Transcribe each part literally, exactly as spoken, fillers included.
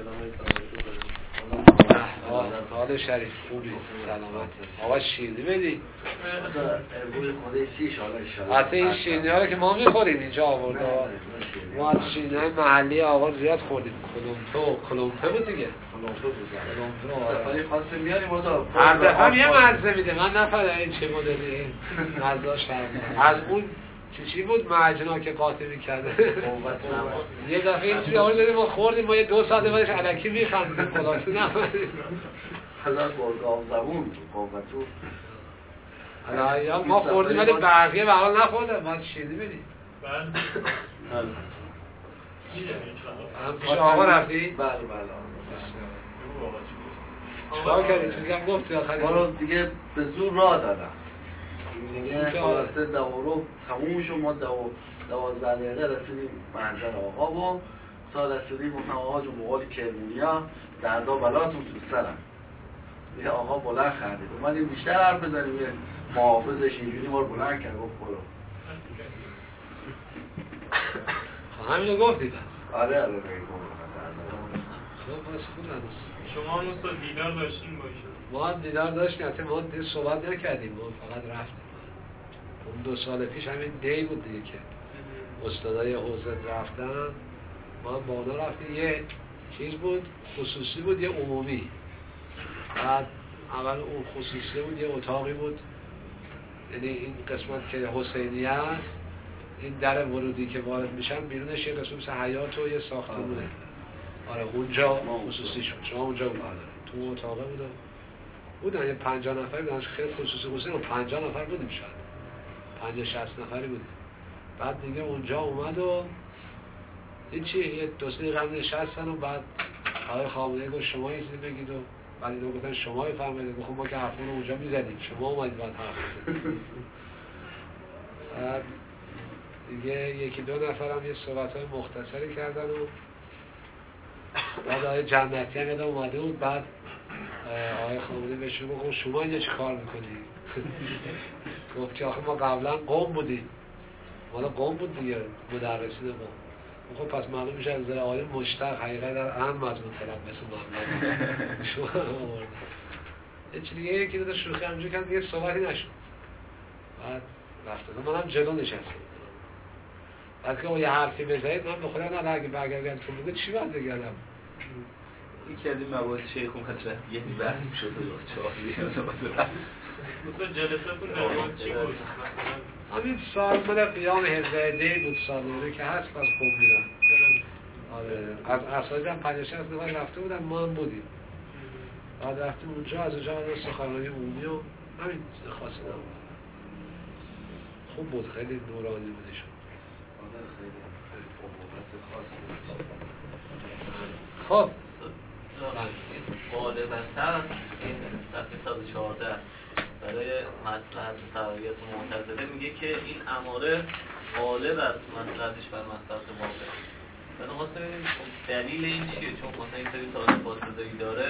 حال شریف خوبی سلامت آقا شیرینی بدی حتی این شیرینی ها رو که ما میخوریم اینجا آورده ما از شیرینی های محلی آقا زیاد خوردیم کلومپو کلومپه بود دیگه هر دفعه یه مزه میده من نفرده این چه مدلی مزاش فرمه از اون چی بود معجنا که قاطی میکرده یه دفعه این توی آقا داریم ما خوردیم ما یه دو ساعت بعدش علکی میخندیم خلاصی نفریم حالا برگام زبون قوتو حالا ما خوردیم ولی بقیه به حال نخوردم ما شیرینی بدیم بله هم پیش آقا رفتی؟ بله بله چکار کردی؟ چیزی هم گفتی آخری؟ ما رو دیگه به زور راه دادم دیگه خلاصه دوارو تموم شد ما دوازده دقیقه رسیدیم منزل آقا و تا رسیدیم گفتم آقا جون بقول کرمونی ها دردا بلاتون تو سرم یه آقا بلند خندید اومدیم بیشتر حرف بزنیم یه محافظش اینجوری ما رو بلند کرد گفت برو همینو گفتی بس آره آره خب بس خوب ندست شما هم اصلا دیدار داشتیم باشه ما هم دیدار داشتیم حتی ما دیگه صحبت نکردیم ما فقط رفتیم اون دو سال پیش همین دی بود دیگه که استادای حوزه رفتن ما هم با اونا رفتیم یه چیز بود خصوصی بود یه عمومی بعد اول اون خصوصی بود یه اتاقی بود یعنی این قسمت که حسینی است این در ورودی که وارد میشن بیرونش یه قسمت مثل حیاط و یه ساختمونه آره اونجا خصوصی شد شما اونجا بود تو اتاقه بودم بودن یه پنجاه نفری بودن خیلی خصوصی خصوصی و پنجاه نفر بودیم شاید پنجاه شصت نفری بودیم بعد دیگه اونجا اومد و هیچی یه دو سه دقیقه نشستن و بعد آقای خامنه‌ای گفت شما یه چیزی بگید و بعد اینا گفتن شما بفرمایید گفتم ما که حرفمون رو اونجا میزدیم شما اومدید بعد حرف بزنید بعد دیگه یکی دو نفرم یه صحبت‌های مختصری کردن و بعد آقای جنتی هم یادم اومده بود بعد آقای خامنه‌ای بهشون گفت شما اینجا چی کار میکنی؟ گفت که آخه ما قبلا قوم بودیم مالا قوم بود دیگه مدرسین ما خب پس معلوم میشه از آقای مشتق حقیقت در اهم مضمون طلب مثل محمد شما آورد یه چی دیگه یکی دو شوخی همجور کرد دیگه صحبتی نشد بعد رفته منم جلو نشستم بعد که یه حرفی بزنید من به خودم نه اگه برگردم تو بگه چی باید بگردم یکی از این مواد شیخ و مطرح یه بحث شده و چهار مثلا جلسه‌تون در مورد چی بود؟ همین سال من قیام هزده بود سالوره که هست از خوب میرم آره از افساجم پنجاه شصت نفر رفته بودن ما هم بودیم بعد رفتیم اونجا از اونجا از سخنرانی عمومی و همین خاصی نبود خوب بود خیلی نورانی بودشون خب غالباً این صفحه صد و چهارده برای مصلحت تربیت معتزله میگه که این اماره غالب از مصلحتش بر مصلحت واقع. من خواستم ببینم دلیل این چیه چون مثلا این سری سوال فاصله‌ای داره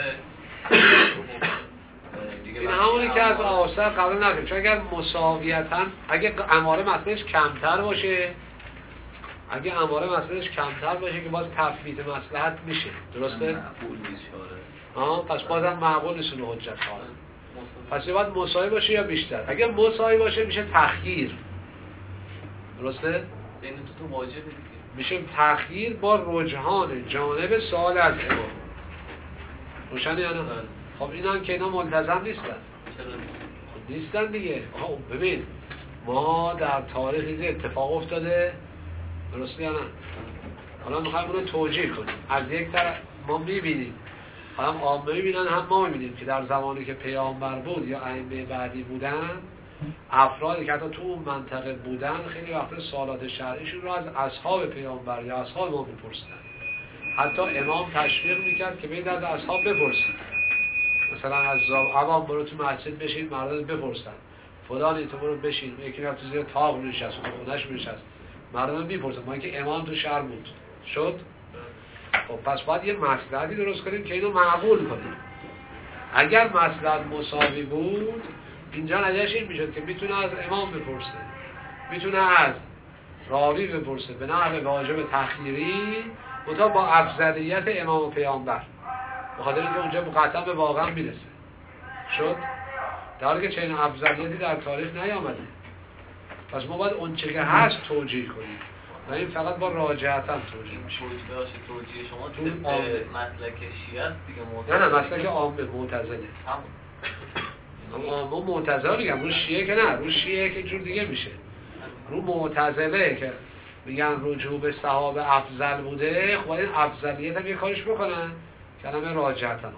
این همونی که از آثار قبل نکنیم چون اگر مساویتاً اگه اماره مصلحتش کمتر باشه اگه اماره مصلحتش کمتر باشه که باز تفویت مصلحت میشه درسته؟ معقول نیست آه پس بازم معقول نیست اون حجت ها پس یه باید مساوی باشه یا بیشتر اگه مساوی باشه میشه تخییر درسته؟ این تو تو واجبه دیگه میشه تخییر با رجحان جانب سوال از امام روشنه یا نه؟ خب این هم که اینا ملتزم نیستن خب نیستن دیگه خب ببین ما در تاریخ این اتفاق افتاده درسته یا نه؟ حالا میخوایم اونو توجیه کنیم از یک طرف ما میبینیم هم عامه میبینن هم ما میبینیم که در زمانی که پیامبر بود یا ائمه بعدی بودن افرادی که حتی تو اون منطقه بودن خیلی وقتا سوالات شرعیشون رو از اصحاب پیامبر یا اصحاب ما میپرسیدن حتی امام تشویق میکرد که بید از اصحاب بپرسید مثلا از عوام برو تو مسجد بشین مردم بپرسن فلانی تو برو بشین یکی رفت تو زیر طاق نشست و خونش نشست مردم میپرسن ما اینکه امام تو شهر بود شد خب پس باید یه مصلحتی درست کنیم که اینو معقول کنیم اگر مصلحت مساوی بود اینجا نتیجهش این میشد که میتونه از امام بپرسه میتونه از راوی بپرسه به نحو واجب تخییری منتها با افضلیت امام و پیامبر، به خاطر اینکه اونجا مقطع به واقعا میرسه شد، در حالی که چنین افضلیتی در تاریخ نیامده. پس ما باید اون چه که هست توجیه کنیم و این فقط با راجعتا توجیه میشه. توجیه توجیه شما تو طبق عامه. مسلک شیعه است دیگه، نه معتزله. نه مسلک عامه معتزله. همون. اما معتزله میگم، رو شیعه که نه، رو شیعه که جور دیگه میشه. رو معتزله که میگن رجوع به صحابه افضل بوده، خب این افضلیت هم یه کارش بکنن، کلمه راجعتا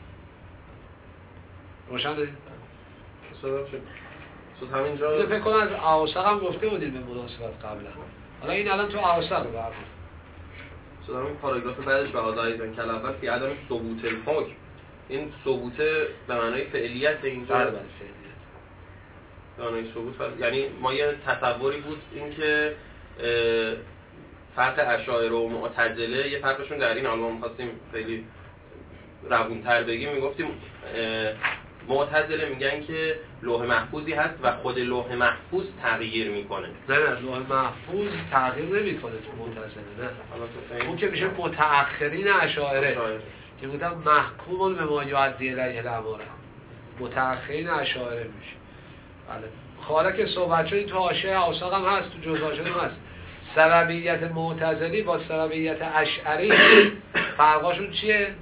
روشنه؟ صدا شد. صد همینجا اینو فکر کنم از اوسق هم گفته بودیم به مناسبت قبلا. حالا این الان تو اوسق برمون. صد همین پاراگراف بعدش به آدای زن کل اول فی عدم ثبوت الحکم، این ثبوت به معنای فعلیت اینجا بله بله فعلیت. به معنای ثبوت فعل... یعنی ما یه تصوری بود اینکه فرق اشاعره و معتزله یه فرقشون در این، حالا ما می‌خواستیم خیلی روون‌تر بگیم، میگفتیم معتزله میگن که لوح محفوظی هست و خود لوح محفوظ تغییر میکنه. نه نه لوح محفوظ تغییر نمیکنه تو معتزله، نه. حالا اون که میشه متأخرین اشاعره که بودن محکوم به ما یعدی الیه الاماره، متأخرین اشاعره میشه. بله حالا که صحبت شد تو حاشیه اوساق هم هست، تو جزء هم هست. سببیت معتزلی با سببیت اشعری فرقاشون چیه؟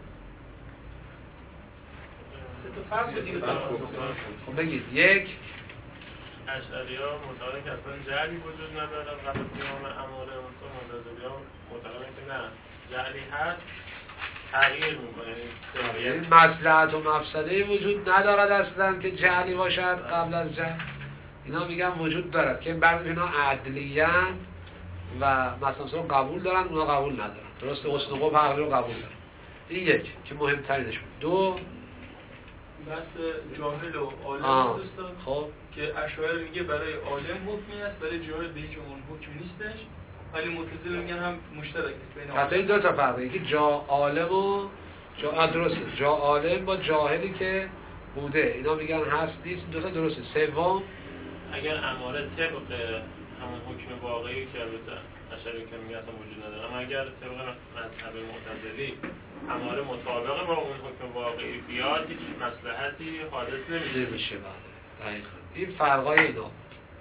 تو فرق دیگه خب بگید. یک اشعری‌ها معتقدن که اصلا جعلی وجود نداره قبل قیام اماره، مثلا معتزلی‌ها معتقدن که نه جعلی هست تغییر میکنه. یعنی مصلحت و مفسده وجود ندارد اصلا که جعلی باشد قبل از جعل. اینا میگن وجود دارد که بعضی اینا عدلیان و مثلا قبول دارن، اونا قبول ندارن. درسته؟ حسن قبح عقلی رو قبول دارن. این یک که مهمترینش بود. دو بحث جاهل و عالم آه. دوستان خب که اشاعره میگه برای عالم حکمی است، برای جاهل به هیچ عنوان حکم نیستش، ولی معتزله میگن هم مشترک است بین حتی این دو تا فرقه، یکی جا عالم و جا درسته، جا عالم با جاهلی که بوده، اینا میگن هست نیست، دو تا درسته. سوم اگر اماره طبق همون حکم واقعی که البته اشعری که میگه اصلا وجود نداره، اما اگر طبق مذهب معتزلی اماره مطابق با اون حکم واقعی بیاد، هیچ مصلحتی حادث نمیشه. نمیشه. بله دقیقاً این فرقای اینا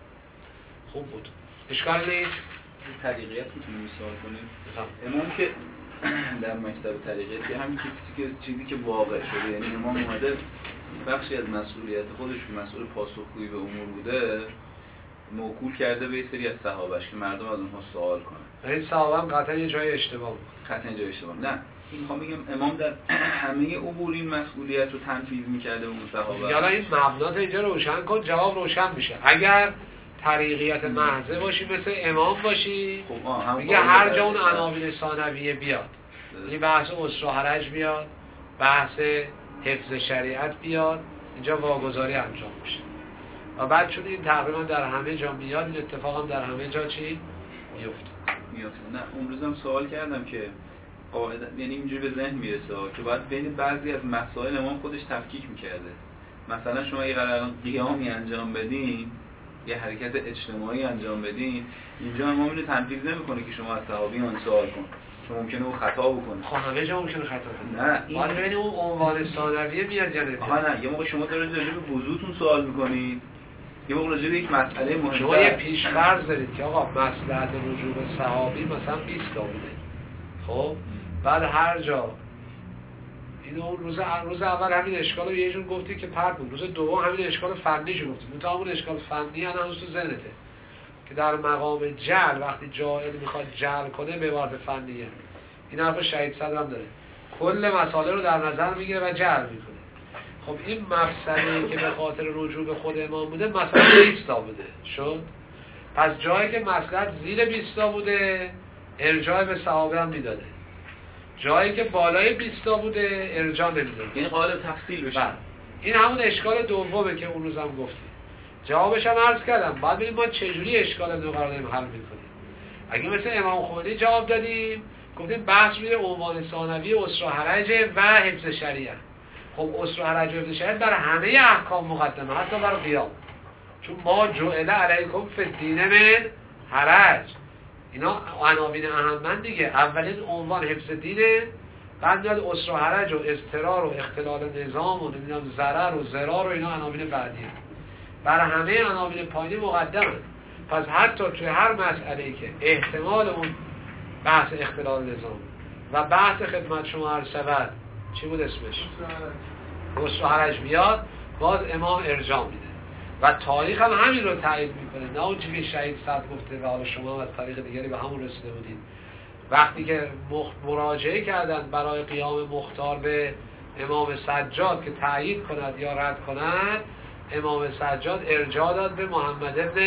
خوب بود، اشکال نیست. طریقیت میتونیم مثال کنیم. امام که در مکتب طریقیت همین چیزی که چیزی که واقع شده، یعنی امام اومده بخشی از مسئولیت خودش که مسئول پاسخگویی به امور بوده موکول کرده به سری از صحابهش که مردم از اونها سوال کنن. این صحابه هم قطعا یه جای اشتباه بود. قطعا جای اشتباه. نه این میخوام بگم امام در همه امور این مسئولیت رو تنفیذ میکرده اون صحابه. حالا این مبنات اینجا روشن کن، جواب روشن میشه. اگر طریقیت محضه باشی مثل امام باشی، خب میگه هر جا اون عناوین ثانویه بیاد، این بحث اسر و حرج بیاد، بحث حفظ شریعت بیاد، اینجا واگذاری انجام میشه. و بعد چون این تقریبا در همه جا میاد، این اتفاق هم در همه جا چی میفته. میفته. نه اون روزم سوال کردم که قاعده یعنی اینجوری به ذهن میرسه که باید بین بعضی از مسائل امام خودش تفکیک میکرده. مثلا شما اگه قرار قیامی انجام بدین، یه حرکت اجتماعی انجام بدین، اینجا امام اینو تنفیذ نمیکنه که شما از صحابیان سوال کن، چون ممکنه او خطا بکنه. خب همه جا ممکنه خطا کنه. نه این باید ببینیم اون عنوان ثانویه میاد یا نمیاد. آها نه یه موقع شما دارید راجع به وضوتون سوال میکنید، یه موقع راجع به یک مسئله مهم. شما یه پیش‌فرض دارید که آقا مصلحت رجوع به صحابی مثلا بیست تا بوده. خب بعد هر جا اینو روز روز اول همین اشکال رو یه جور گفتی که پرت بود، روز دوم همین اشکال فنیشو گفتی. منتها اون اشکال فنی الان هنوز تو ذهنته که در مقام جعل وقتی جاهل میخواد جعل کنه به عبارت فنیه. این حرف شهید صدر هم داره، کل مسائل رو در نظر میگیره و جعل میکنه. خب این مفصلی که به خاطر رجوع به خود امام بوده مثلا بیست تا بوده شد، پس جایی که مصلحت زیر بیست تا بوده ارجاع به صحابه هم میداده، جایی که بالای بیست تا بوده ارجاع نمیداده، یعنی قابل تفصیل بشه. این همون اشکال دومه که اون روزم گفتیم. جوابش هم عرض کردم. بعد ببینیم ما چجوری اشکال دو قرار داریم حل میکنیم. اگه مثل امام خمینی جواب دادیم گفتیم بحث روی عنوان ثانوی اسر و حرج و حفظ شریعت. خب اسر و حرج و حفظ شریعت برای همه احکام مقدمه، حتی برای قیام، چون ما جعل علیکم فی الدین من حرج، اینا عناوین اهمن دیگه. اولین عنوان حفظ دینه، بعد میاد اسر و حرج و اضطرار و اختلال نظام و نمیدونم ضرر و ضرار و اینا عناوین بعدیه. برای همه عناوین پایینی مقدمه. پس حتی توی هر مسئله‌ای که احتمال اون بحث اختلال نظام و بحث خدمت شما عرض شود چی بود اسمش؟ اسر و حرج بیاد، باز امام ارجاع میده و تاریخ هم همین رو تایید میکنه، نه اون چیزی که شهید صد گفته و حالا شما از طریق دیگری به همون رسیده بودید. وقتی که مراجعه کردن برای قیام مختار به امام سجاد که تایید کند یا رد کند، امام سجاد ارجاع داد به محمد ابن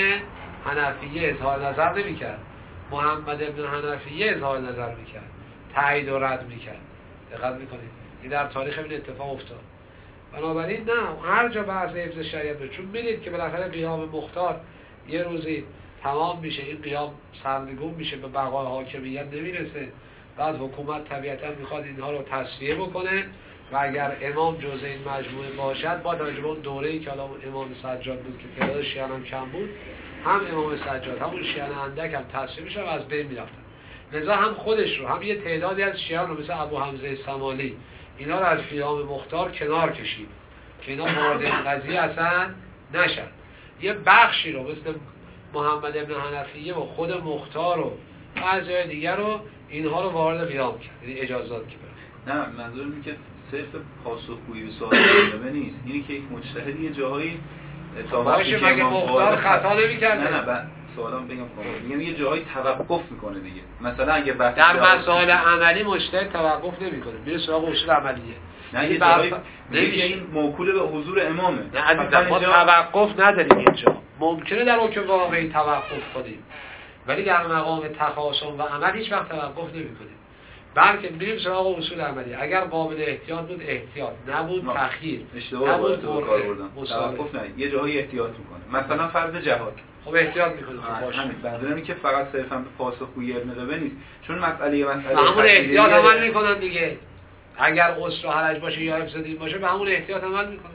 حنفیه، اظهار نظر نمی کرد. محمد ابن حنفیه اظهار نظر می کرد، تایید و رد می کرد. دقت میکنید این در تاریخ این اتفاق افتاد. بنابراین نه، هر جا بحث حفظ شریعت بود، چون میدید که بالاخره قیام مختار یه روزی تمام میشه، این قیام سرنگون میشه، به بقای حاکمیت نمیرسه، بعد حکومت طبیعتا میخواد اینها رو تصفیه بکنه و اگر امام جزء این مجموعه باشد، با توجه به اون دوره‌ای که الان امام سجاد بود که تعداد شیعه هم کم بود، هم امام سجاد همون شیعه اندک هم تصفیه میشه و از بین میرفتن. لذا هم خودش رو هم یه تعدادی از شیعه رو مثل ابو حمزه سمالی اینا رو از قیام مختار کنار کشید که اینا وارد این قضیه اصلا نشن. یه بخشی رو مثل محمد ابن حنفیه و خود مختار و بعضی دیگر رو اینها رو وارد قیام کرد، یعنی اجازات که برن. نه منظورم اینه که صرف پاسخگویی به سوال جالبه نیست، اینی که یک مجتهد یه جاهایی تا وقتی که مگه مختار خطا نمی‌کرد؟ نه نه بعد سوالم بگم کامل، میگم یه جاهایی توقف میکنه دیگه. مثلا اگه وقتی در مسائل عملی مجتهد توقف نمیکنه، میره سراغ اصول عملیه. نه یه جایی نمیشه این موکول به حضور امامه. نه عزیزم ما توقف نداریم اینجا. ممکنه در حکم واقعی توقف کنیم، ولی در مقام تخاصم و عمل هیچ وقت توقف نمی‌کنیم، بلکه میریم سراغ اصول عملی. اگر قابل احتیاط بود احتیاط، نبود تأخیر، نبود کار بردن، توقف نه، یه جایی احتیاط میکنه. مثلا فرض جهاد، خب احتیاط میکنه. خب باشه، همین منظورم که فقط صرفا به پاسخگویی ابن قبه نیست، چون مسئله مسئله همون احتیاط عمل میکنن دیگه. اگر اسر و حرج باشه یا حفظ دین باشه به همون احتیاط عمل میکنن.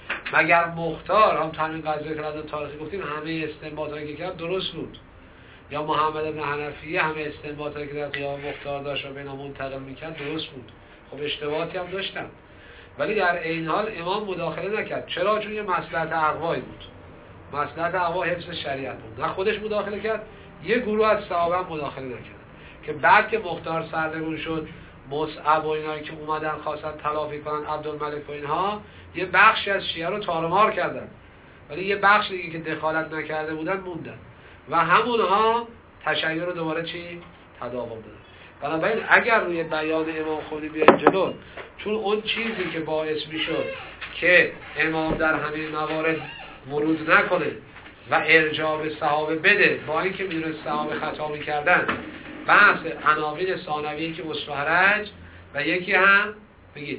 مگر مختار هم تنوین قضیه که از تاریخی گفتیم همه استنباطاتی که کرد درست بود، یا محمد ابن حنفیه همه استنباطاتی که در قیام مختار داشت و بینا منتقل میکرد درست بود. خب اشتباهاتی هم داشتن، ولی در این حال امام مداخله نکرد. چرا؟ چون یه مصلحت اقوایی بود، مصلحت اقوا حفظ شریعت بود. نه خودش مداخله کرد، یه گروه از صحابه هم مداخله نکرد که بعد که مختار سرنگون شد، مصعب و اینایی که اومدن خواستن تلافی کنن، عبدالملک و اینها، یه بخشی از شیعه رو تارمار کردن، ولی یه بخش دیگه که دخالت نکرده بودن موندن و همونها تشیع رو دوباره چی؟ تداوم دادن. بنابراین اگر روی بیان امام خمینی بیایم جلو، چون اون چیزی که باعث میشد که امام در همه موارد ورود نکنه و ارجاع به صحابه بده، با اینکه میدونست صحابه خطا میکردن، بحث عناوین ثانویه که اسر و حرج و یکی هم بگید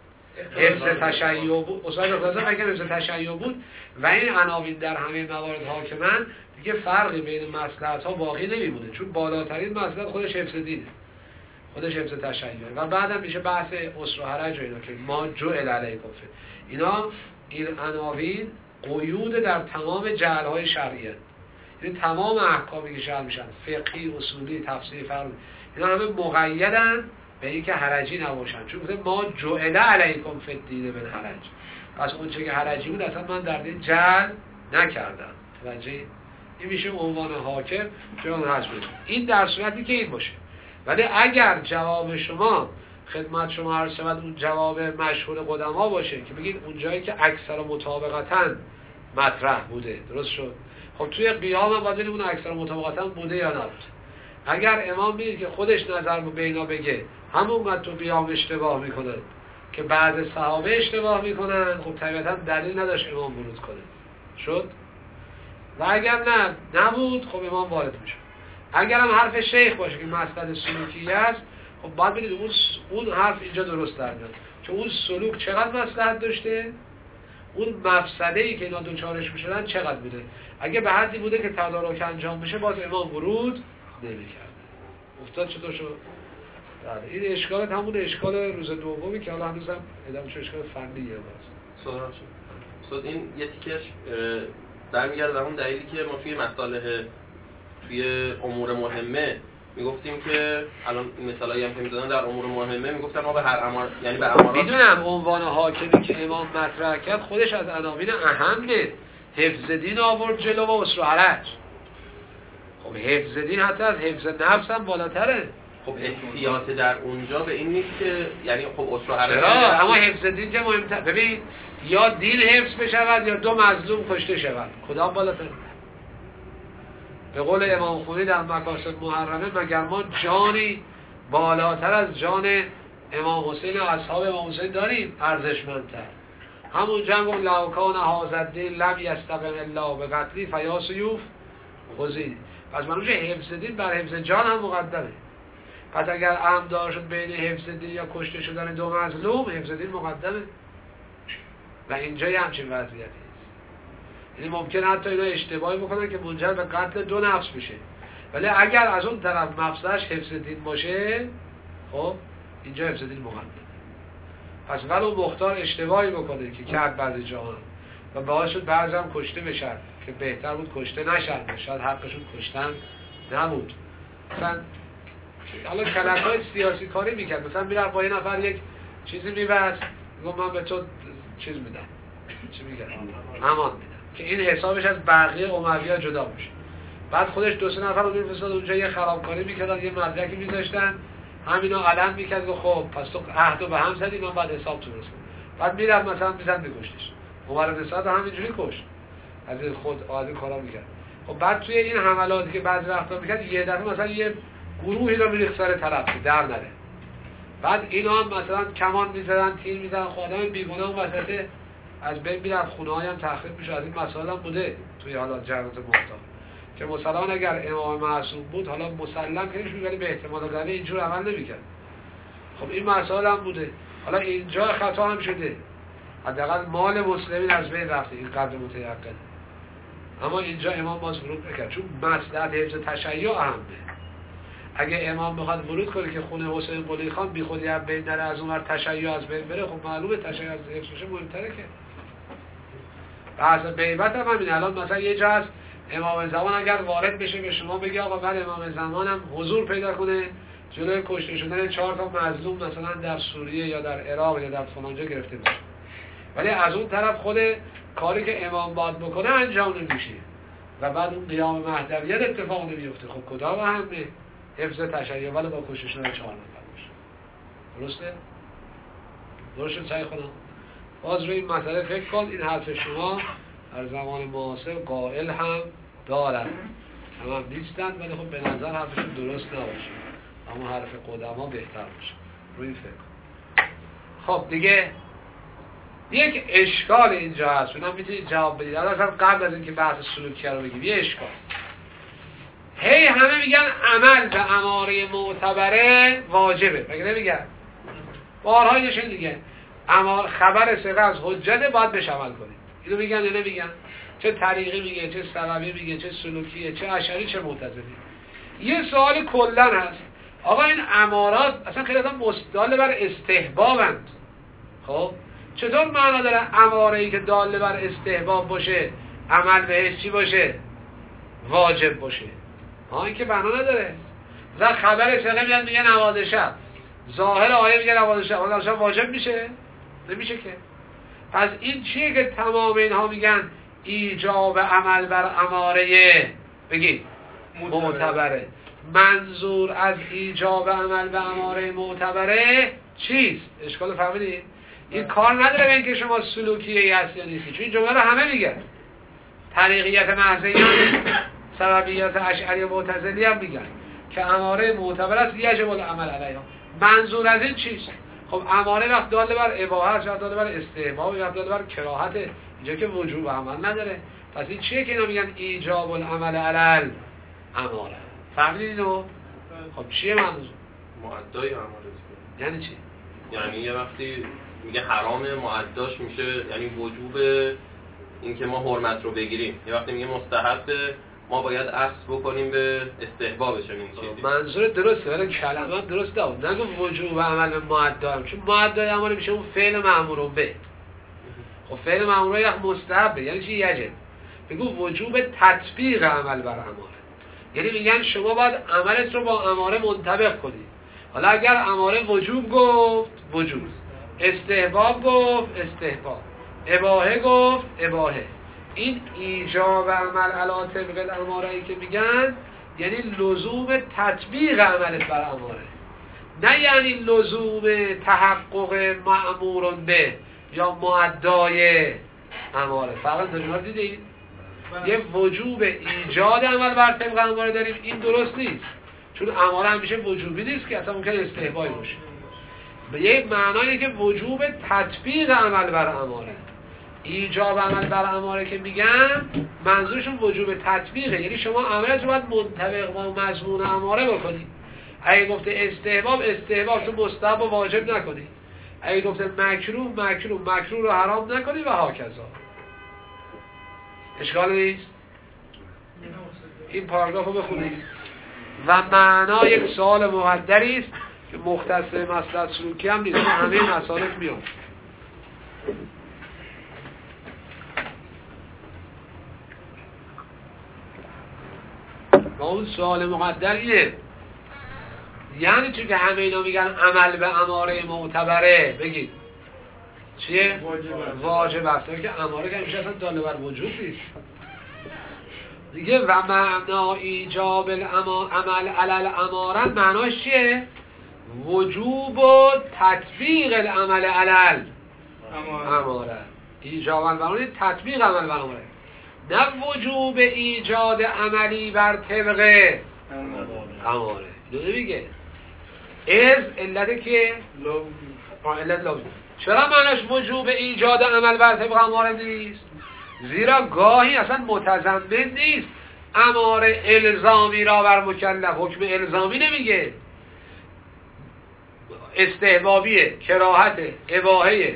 حفظ تشیع بود، اصلا اقتصاد اگر حفظ تشیع بود و این عناوین در همه موارد حاکمن، دیگه فرقی بین مصلحت ها باقی نمیمونه، چون بالاترین مصلحت خودش حفظ دینه، خودش حفظ تشیع و بعدم میشه بحث اسر و حرج و اینا که ما جعل علیکم اینا. این عناوین قیود در تمام جعل‌های شرعیه، یعنی تمام احکامی که شرع میشن، فقهی، اصولی، تفسیری، فرعی، اینا همه مقیدن به اینکه حرجی نباشن، چون گفته ما جعل علیکم فی الدین من حرج. پس اون چه که حرجی بود اصلا من در دین جعل نکردم. توجه این میشه عنوان حاکم جان حج بشه. این در صورتی که این باشه. ولی اگر جواب شما خدمت شما عرض شود اون جواب مشهور قدما باشه که بگید اون جایی که اکثر مطابقتاً مطرح بوده، درست شد، خب توی قیام هم باید اون اکثر مطابقتاً بوده یا نبود. اگر امام میگه که خودش نظر به اینا بگه، همونقدر تو قیام اشتباه میکنه که بعد صحابه اشتباه میکنن، خب طبیعتاً دلیل نداشت امام ورود کنه. شد؟ و اگر نه نبود، خب امام وارد میشه. اگر هم حرف شیخ باشه که مسئله سلوکی است، خب باید ببینید اون اون حرف اینجا درست در میاد، چون اون سلوک چقدر مصلحت داشته، اون مفسده‌ای که اینا دوچارش میشدن چقدر بوده. اگه به حدی بوده که تدارک انجام بشه، باز امام ورود نمی‌کرد. افتاد چطور شد؟ بله این اشکال همون اشکال روز دومی که حالا هنوزم ادامهش اشکال فنیه باز. سوال شد. این یه تیکش برمیگرده به اون دلیلی که ما توی مصالح توی امور مهمه میگفتیم که الان این مثالایی هم که می‌زدن در امور مهمه میگفتن ما به هر امر یعنی به امارات میدونم عنوان حاکمی که امام مطرح کرد خودش از عناوین اهمه. حفظ دین آورد جلو و اسر و حرج. خب حفظ دین حتی از حفظ نفس هم بالاتره. خب احتیاط در اونجا به این نیست که یعنی خب اسر و حرج اما حفظ دین که مهمتر. ببین یا دین حفظ بشود یا دو مظلوم کشته شود، کدام بالاتر؟ به قول امام خمینی در مکاسب محرمه مگر ما جانی بالاتر از جان امام حسین و اصحاب امام حسین داریم ارزشمندتر؟ همون جنگ اون لوکان حاضر دین لم یستقم الا به قتلی فیا سیوف خزید. پس منوشه حفظ دین بر حفظ جان هم مقدمه. پس اگر امدار شد بین حفظ دین یا کشته شدن دو مظلوم، حفظ دین مقدمه و اینجا یه همچین وضعیتی است. یعنی ممکنه حتی اینا اشتباهی بکنن که منجر به قتل دو نفس بشه، ولی اگر از اون طرف مفسدش حفظ دین باشه، خب اینجا حفظ دین مقدمه. پس ولو مختار اشتباهی بکنه که کرد بعضی جاها و باعث شد بعضی هم کشته بشن که بهتر بود کشته نشن، شاید حقشون کشتن نبود. مثلا حالا کلک‌های سیاسی کاری میکرد، مثلا میرفت با یه نفر یک چیزی میبست، میگم من به تو چیز میدم، چی میگم؟ امان میدم که این حسابش از بقیه اموی‌ها جدا بشه. بعد خودش دو سه نفر رو میفرستاد اونجا یه خرابکاری میکردن، یه مدرکی میذاشتن، همینا علم میکرد و خب پس تو عهدو به هم زدی، من بعد حساب تو رسون. بعد میرفت مثلا میزد میکشتش. عمر بن سعد همینجوری کشت، از خود عادی کارا میکرد. خب بعد توی این حملاتی که بعضی وقتا میکرد، یه دفعه مثلا یه گروهی رو میریخت سر طرف در نره. بعد اینا هم مثلا کمان میزدن، تیر میزدن، خب آدم بیگناه اون وسط از بین میرفت، خونه‌های هم تخریب میشه. از این مسائل هم بوده توی حالا جنات محتاط که مثلا اگر امام معصوم بود حالا مسلم که نمیشه، ولی به احتمال قوی اینجور عمل نمیکرد. خب این مسائل هم بوده. حالا اینجا خطا هم شده، حداقل مال مسلمین از بین رفته، این قدر متیقن. اما اینجا امام باز ورود نکرد چون مصلحت حفظ تشیع اهمه. اگه امام بخواد ورود کنه که خونه حسین قلی خان بی خودی از بین نره، از اونور تشیع از بین بره، خب معلومه تشیع از حفظ بشه مهمتره که. بحث غیبت هم همین. الان مثلا یه جا هست امام زمان اگر وارد بشه به شما بگه آقا من امام زمانم حضور پیدا کنه، جلوی کشته شدن چهار تا مظلوم مثلا در سوریه یا در عراق یا در فلان جا گرفته بشه، ولی از اون طرف خود کاری که امام باید بکنه انجام نمیشه و بعد اون قیام مهدویت اتفاق نمیفته. خب کدام اهمه؟ حفظ تشیع ولی با کشته شدن چهار نفر باشه. درسته؟ درست سعی خودم باز روی این مسئله فکر کن. این حرف شما در زمان معاصر قائل هم دارن، هم هم نیستن، ولی خب به نظر حرفشون درست نباشه، اما حرف قدما بهتر باشه. روی این فکر. خب دیگه یک اشکال اینجا هست، اونم میتونید جواب بدید. اصلا قبل از اینکه بحث سلوکی رو بگیم یه اشکال. هی همه میگن عمل به اماره معتبره واجبه، مگه نمیگن؟ بارها اینشون دیگه امار خبر ثقه از حجت باید بهش عمل کنید. اینو میگن یا نمیگن؟ چه طریقی میگه، چه سلمی میگه، چه سلوکیه، چه اشعری، چه معتزلی. یه سوال کلن هست، آقا این امارات اصلا خیلی آدم مستدل بر استحبابند. خب چطور معنا داره اماره‌ای که داله بر استحباب باشه عمل بهش چی باشه؟ واجب باشه. ها این که بنا نداره. مثلا خبر ثقه میاد میگه نماز شب، ظاهر آیه میگه نماز شب، نماز شب واجب میشه؟ نمیشه که. پس این چیه که تمام اینها میگن ایجاب عمل بر اماره بگید معتبره؟ منظور از ایجاب عمل به اماره معتبره چیست؟ اشکال فهمیدید؟ این کار نداره به اینکه شما سلوکیه هست یا نیستی، چون این جمله رو همه میگن. طریقیت محضی هم سببیت اشعری و معتزلی هم میگن که اماره معتبر است یجب العمل علیها. منظور از این چیست؟ خب اماره وقت داله بر اباحت، وقت داله بر استحباب، وقت داله بر کراهت، اینجا که وجوب عمل نداره. پس این چیه که اینا میگن ایجاب العمل علی اماره؟ فهمیدید اینو؟ خب چیه منظور؟ معدای اماره یعنی چی؟ یعنی یه وقتی میگه حرام معداش میشه یعنی وجوب اینکه ما حرمت رو بگیریم، یه وقتی میگه مستحب ما باید عکس بکنیم به استحبابش این چیزی. منظور درسته ولی کلمه درست نبود. نگو وجوب عمل معدا، چون معدای امر میشه اون فعل مأمور به. خب فعل مأمور یک مستحب یعنی چی؟ یجب. بگو وجوب تطبیق عمل بر امر. یعنی میگن شما باید عملت رو با اماره منطبق کنی. حالا اگر اماره وجوب گفت وجوب، استحباب گفت استحباب، اباحه گفت اباحه، این ایجاب عمل علی طبق الاماره‌ای که میگن یعنی لزوم تطبیق عملت بر اماره، نه یعنی لزوم تحقق مأمور به یا معدای اماره. فرق داریم. ها دیدید یه وجوب ایجاد عمل بر طبق اماره داریم، این درست نیست، چون اماره همیشه وجوبی نیست که اصلا ممکن استحبابی باشه. به یک معنایی که وجوب تطبیق عمل بر اماره، ایجاب عمل بر اماره که میگن منظورشون وجوب تطبیقه، یعنی شما عملت رو باید منطبق با مضمون اماره بکنی. اگه گفته استحباب استحباب تو مستحب و واجب نکنی، اگه گفته مکروه مکروه مکروه رو حرام نکنی و هاکذا. اشکال نیست؟ این پاراگراف رو بخونید. و معنا یک سوال مقدری است که مختص به مصلحت سلوکی هم نیست، همه مسالک میاد. و اون سوال مقدر اینه، یعنی چون که همه اینا میگن عمل به اماره معتبره، بگید چیه؟ واجب واجب است، که اماره که همیشه اصلا داله بر وجود نیست دیگه. و معنا ایجاب عمل علل اماره معناش چیه؟ وجوب و تطبیق العمل علل اماره. ایجاب عمل تطبیق عمل بر اماره، نه وجوب ایجاد عملی بر طبق اماره. اینو نمیگه از علت که علت لازم. چرا معناش وجوب ایجاد عمل بر طبق اماره نیست؟ زیرا گاهی اصلا متضمن نیست اماره الزامی را بر مکلف، حکم الزامی نمیگه، استحبابیه، کراهته، اباحه.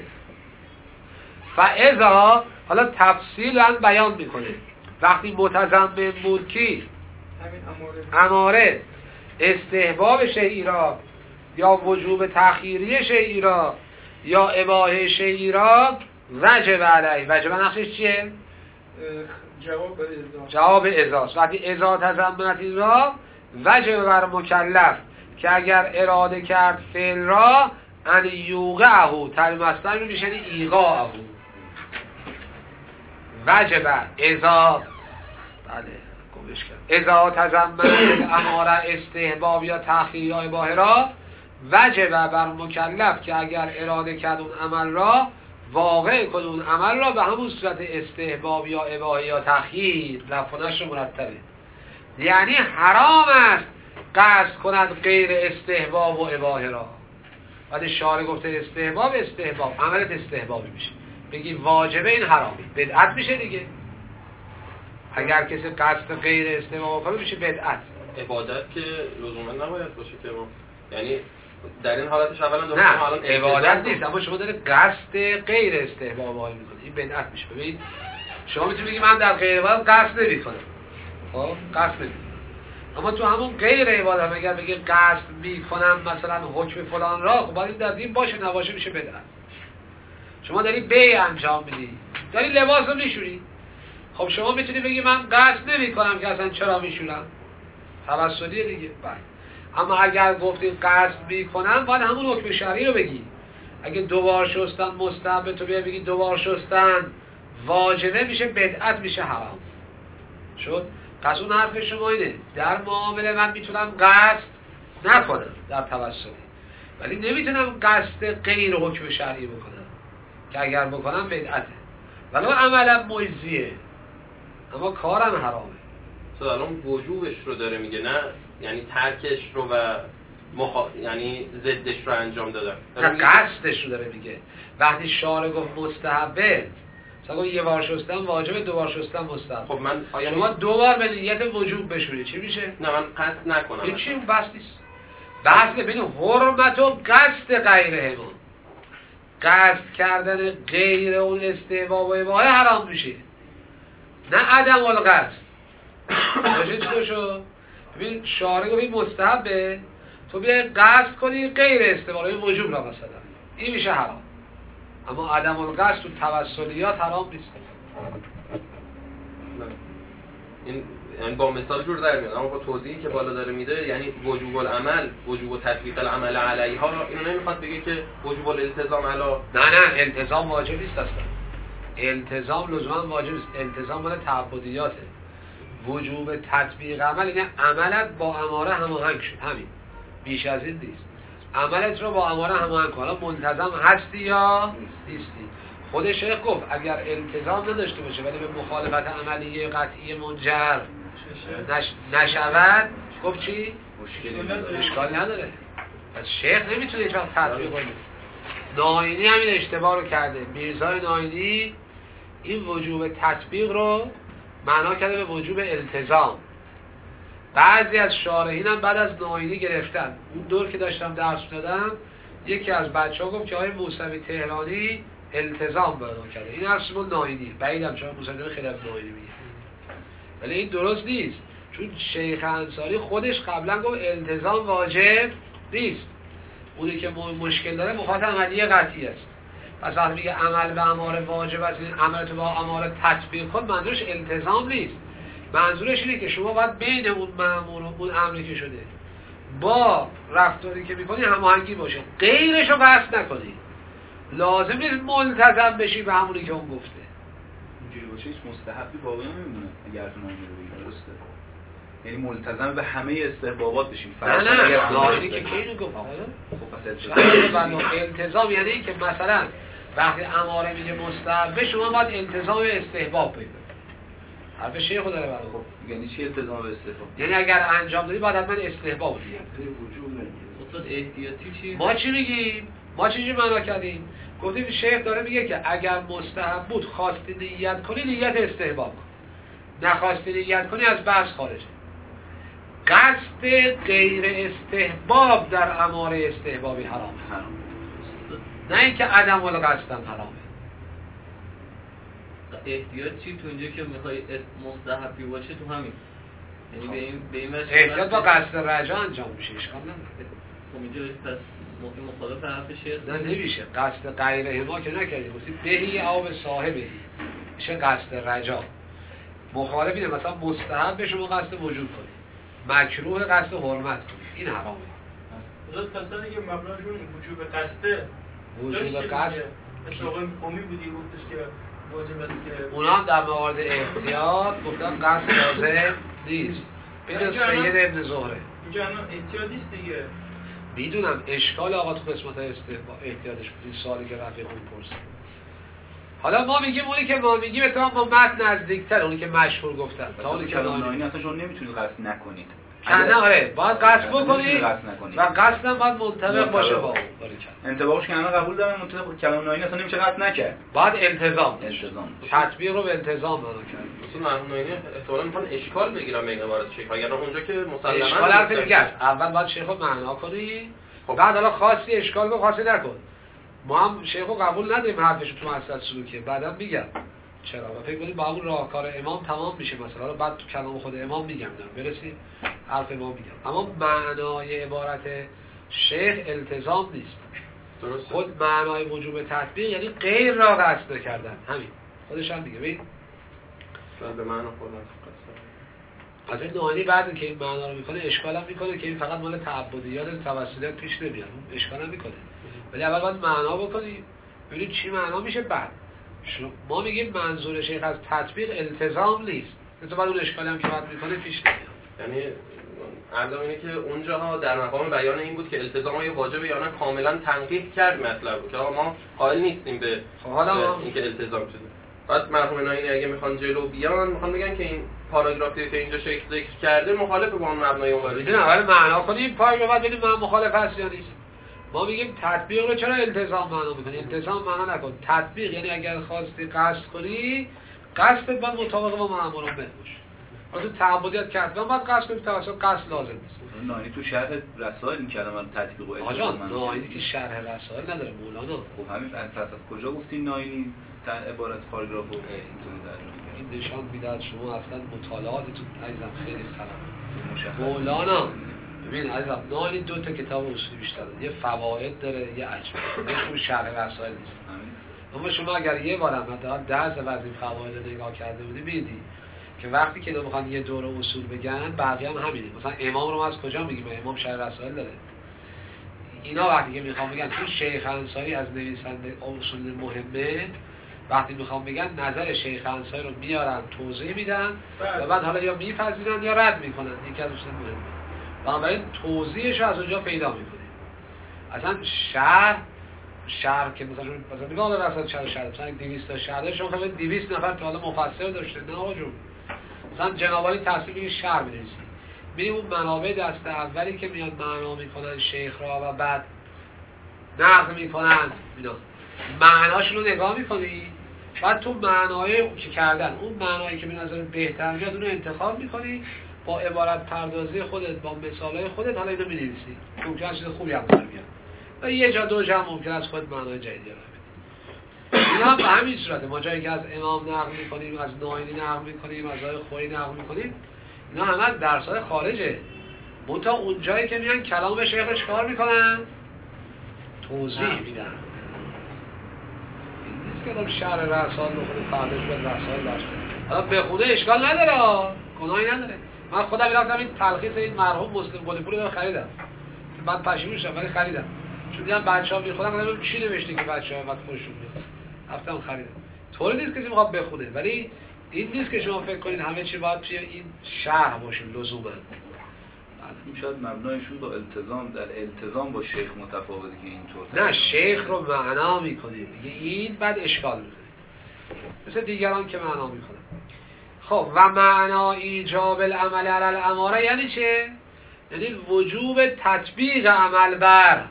فاذا حالا تفصیلا بیان میکنه وقتی متضمن بود کی؟ اماره استحباب شیئی را یا وجوب تأخیری شیئی را یا اباحه شیئی را وجب علیه. وجب نقشش چیه؟ جواب ازا. جواب ازاست. وقتی ازا تضمنت این را وجب بر مکلف که اگر اراده کرد فعل را ان یوقعه، ترمستر رو میشنی ایقاعه. وجب ازا بله گمش کرد ازا تضمنت اماره استحباب یا تأخیر یا اباحه را وجب بر مکلف که اگر اراده کرد اون عمل را واقع کن اون عمل را به همون صورت استحباب یا اباحه یا تأخیر. لفظش مرتبه، یعنی حرام است قصد کند غیر استحباب و اباحه را. ولی شارع گفته استحباب استحباب، عملت استحبابی میشه، بگی واجبه این حرامی، بدعت میشه دیگه. اگر کسی قصد غیر استحباب کنه میشه بدعت. عبادت که لزوما نباید باشه که ما، یعنی در این حالتش اولا نه الان عبادت نیست، اما شما دارید قصد غیر استحباب وای میکنید، این بدعت میشه. ببین شما میتونید بگی من در غیر عبادت قصد نمیکنم، خب قصد نمیکنم، اما تو همون غیر عبادت اگر بگی قصد میکنم مثلا حکم فلان را، خب باید در دین باشه، نباشه میشه بدعت. شما داری بیع انجام میدی، داری لباس رو میشوری، خب شما میتونی بگی من قصد نمیکنم که اصلا چرا میشورم، توسلیه دیگه. بله. اما اگر گفتی قصد میکنم باید همون حکم شرعی رو بگی. اگه دوبار شستن مستحب تو بیا بگی دوبار شستن واجبه، میشه بدعت، میشه حرام شد. پس اون حرف شما اینه در معامله من میتونم قصد نکنم در توسلی، ولی نمیتونم قصد غیر حکم شرعی بکنم که اگر بکنم بدعته، ولو عملا مجزیه اما کارم حرامه. تو الان وجوبش رو داره میگه، نه یعنی ترکش رو و مخا... یعنی ضدش رو انجام دادن، نه قصدش رو داره میگه. وقتی شارع گفت مستحبه، مثلا یه بار شستن واجبه، دو بار شستن مستحب. خب من آیا شما دو بار به نیت وجوب بشوری چی میشه؟ نه من قصد نکنم. هیچ چی بس نیست. بحث ببین حرمت و قصد غیره ما، قصد کردن غیر اون استحباب و اباحه حرام میشه، نه عدم القصد. باشه چطور شو؟ ببین شارع گفت مستحبه، تو بیا قصد کنی غیر استحباب وجوب را مثلا، این میشه حرام. اما عدم القصد تو توسلیات حرام نیست. این یعنی با مثال جور در میاد، اما با توضیحی که بالا داره میده یعنی وجوب العمل، وجوب تطبیق العمل علیها، اینو نمیخواد بگه که وجوب الالتزام علا. نه نه التزام واجب نیست اصلا. التزام لزوما واجب نیست، التزام مال تعبدیاته. وجوب تطبیق عمل یعنی عملت با اماره هماهنگ شد، همین، بیش از این نیست. عملت رو با اماره هماهنگ کن. حالا منتظم هستی یا نیستی. خود شیخ گفت اگر التزام نداشته باشه ولی به مخالفت عملی قطعی منجر نش... نشود، گفت چی؟ اشکال نداره. پس شیخ نمیتونه هیچ وقت تطبیق کنه. ناینی همین اشتباه رو کرده. میرزای ناینی این وجوب تطبیق رو معنا کرده به وجوب التزام. بعضی از شارحین هم بعد از ناینی گرفتن. اون دور که داشتم درس دادم یکی از بچه‌ها گفت که آقای موسوی تهرانی التزام بیان کرده. این اصلا ناینی. بعیدم چون موسوی خیلی از ناینی میگه. ولی این درست نیست. چون شیخ انصاری خودش قبلا گفت التزام واجب نیست. اونی که مشکل داره مخاطب عملی قطعی است. پس وقتی میگه عمل به اماره واجب است، این عمل تو با اماره تطبیق کن، منظورش التزام نیست. منظورش اینه که شما باید بین اون مأمور و اون امری که شده با رفتاری که میکنی هماهنگی باشه، غیرش رو قصد نکنی. لازم نیست ملتزم بشی به همونی که اون گفته. اینجوری باشه هیچ مستحبی باقی نمیمونه اگر تو ناینی رو بگیم. درسته؟ یعنی ملتزم به همه استحبابات بشیم. نه نه ناینی که کی اینو گفت؟ خب پس التزام یعنی این که مثلا وقتی اماره میگه مستحب، شما باید التزام به استحباب بگید. حرف شیخ داره برای خب یعنی چی التزام به استحباب؟ یعنی اگر انجام دادی باید حتما استحباب بگید. وجوب نمیگه. استاد احتیاطی چی؟ ما چی میگیم؟ ما چیزی معنا کردیم؟ گفتیم شیخ داره میگه که اگر مستحب بود خواستی نیت کنی، نیت استحباب کن. نخواستی نیت کنی از بحث خارجه. قصد غیر استحباب در اماره استحبابی حرام حرام نه اینکه عدم القصد حرامه. احتیاط چی تو اینجا که میخوای مستحبی باشه تو همین، یعنی به این به این وجه احتیاط با قصد رجا انجام میشه، اشکال نداره. خب اینجا پس مخالف حرف شیخ نه نمیشه. قصد غیره ما که نکردیم، گفتیم بهی آب صاحبی میشه قصد رجا. مخالف اینه مثلا مستحب به شما قصد وجود کنی، مکروه قصد حرمت کنی، این حرامه. حالا پس دیگه مبناشون وجوب قصده وجوب قصد مثل آقای قومی بودی گفتش که واجب است که اونا هم در موارد احتیاط گفتن قصد لازم نیست. بین سید ابن زهره اینجا الان احتیاط نیست دیگه. میدونم اشکال آقا تو قسمت استحباب احتیاطش بود، این سوالی که رفیق اون پرسید. حالا ما میگیم اونی که ما میگیم اتفاقا با متن نزدیکتر، اونی که مشهور گفتن تا اونی که ناینی اصلا شما نمیتونید قصد نکنید. نه آره باید قصد بکنید و قصدم باید منطبق باشه با اون. انطباقش که همه قبول دارن، منطبق کلام ناینی اصلا نمیشه قصد نکرد. باید التزام التزام تطبیق رو به التزام معنا کرد. اصلا مرحوم ناینی احتمالاً میخوان اشکال بگیرن بین عبارت شیخ، اگر اونجا که مسلماً اشکال حرف دیگه است. اول باید شیخ رو معنا کنی، بعد حالا خاصی اشکال کن خاصی نکن. ما هم شیخ رو قبول نداریم حرفش تو مسئله سلوکیه، بعدم میگم چرا و فکر کنید با اون راهکار امام تمام میشه مثلا. رو بعد تو کلام خود امام میگم دارم برسید حرف امام میگم. اما معنای عبارت شیخ التزام نیست. درست. خود معنای وجوب تطبیق یعنی غیر را قصد کردن، همین خودش هم دیگه. ببین به معنی خودم از این نوعی بعد که این معنا رو میکنه اشکال هم میکنه که این فقط مال تعبدیات توسلیات پیش نمیاد، اشکال هم میکنه. ولی اول باید معنا بکنیم ببینید چی معنا میشه. بعد ما میگیم منظور شیخ از تطبیق التزام نیست، مثلا بعد اون اشکالی هم که بعد میکنه پیش نمیاد. یعنی عرضم اینه که اونجاها در مقام بیان این بود که التزام های واجبه یا نه کاملا تنقیح کرد مطلب رو که ما قائل نیستیم به حالا اینکه التزام شده. بعد مرحوم ناینی اگه میخوان جلو بیان میخوان بگن که این پاراگرافی که اینجا شیخ ذکر کرده مخالف با اون مبنای اون میدونم. اول معنا کنیم پاراگراف بعد ببینیم من مخالف هست یا نیست. ما میگیم تطبیق رو چرا التزام معنا میکنی؟ التزام معنا نکن. تطبیق یعنی اگر خواستی قصد کنی قصدت باید مطابق با مأموران باشه. تو تعبدیات کردن باید قصد کنی، توسط قصد لازم نیست. ناینی تو شرح رسائل این کلمه رو تطبیق و التزام آجان ناینی که شرح رسائل نداره مولانا. خب همین از از کجا گفتین ناینی در عبارت پاراگراف رو اینطوری در این نشان میده از شما اصلا مطالعاتتون عزیزم خیلی خراب. مولانا ببین عزیزم ناینی دو تا کتاب اصولی بیشتر داره، یه فواید داره یه اجماع. یه شرح رسائل نیست. اما شما اگر یه بار هم حداقل درس از این فواید نگاه کرده بودی میدی که وقتی که اینا میخوان یه دور اصول بگن بقیه هم همینه. مثلا امام رو ما از کجا میگیم؟ امام شرح رسائل داره. اینا وقتی که میخوام بگن تو شیخ انصاری از نویسنده اصول مهمه، وقتی میخوام بگن نظر شیخ انصاری رو میارن توضیح میدن و بعد حالا یا میپذیرن یا رد میکنن. یکی از اصول مهمه. بنابراین توضیحش رو از اونجا پیدا میکنیم. اصلا شرح شرح که مثلا مثلا نگاه داره اصلا شرح شرح مثلا دویست تا شرح شما خیلی دویست نفر تا حالا مفسر داشته. نه آقا جون، مثلا جناب عالی تصمیم میگیره شرح بنویسید، میریم اون منابع دست اولی که میاد معنا میکنن شیخ را و بعد نقد میکنن اینا معناشون رو نگاه میکنی، بعد تو معنای که کردن اون معنایی که به نظر بهتر میاد اون رو انتخاب میکنی، با عبارت پردازی خودت با مثالای خودت حالا اینو می‌نویسی. ممکنه چیز خوبی هم در بیاد و یه جا دو جا ممکن از خود معنای جدیدی رو بدی. اینا هم به همین صورته. ما جایی که از امام نقل میکنیم، از ناینی نقل میکنیم، از آقای خویی نقل میکنیم، اینا همه درس‌های خارجه. منتها اون جایی که میان کلام شیخش کار میکنن توضیح میدن. این نیست که دم شعر رسال رو خود فردش باید رسال داشته. حالا بخونه اشکال نداره، گناهی نداره. من خودم رفتم این تلخیص این مرحوم مسلم قلی‌پور رو خریدم. بعد پشیمون شدم ولی خریدم. چون دیدم بچه‌ها میخونن، گفتم چی نوشته که بچه‌ها بعد خودشون میاد. رفتم خریدم. طوری نیست که کسی میخواد بخونه، ولی این نیست که شما فکر کنید همه چی باید توی این شرح باشه لزوما. این شاید مبنایشون با التزام در التزام با شیخ متفاوته که اینطور. نه، شیخ رو معنا میکنید دیگه، این بعد اشکال میکنه. مثل دیگران که معنا میکنن. خب و معنا ایجاب العمل علی الاماره یعنی چه؟ یعنی وجوب تطبیق عمل بر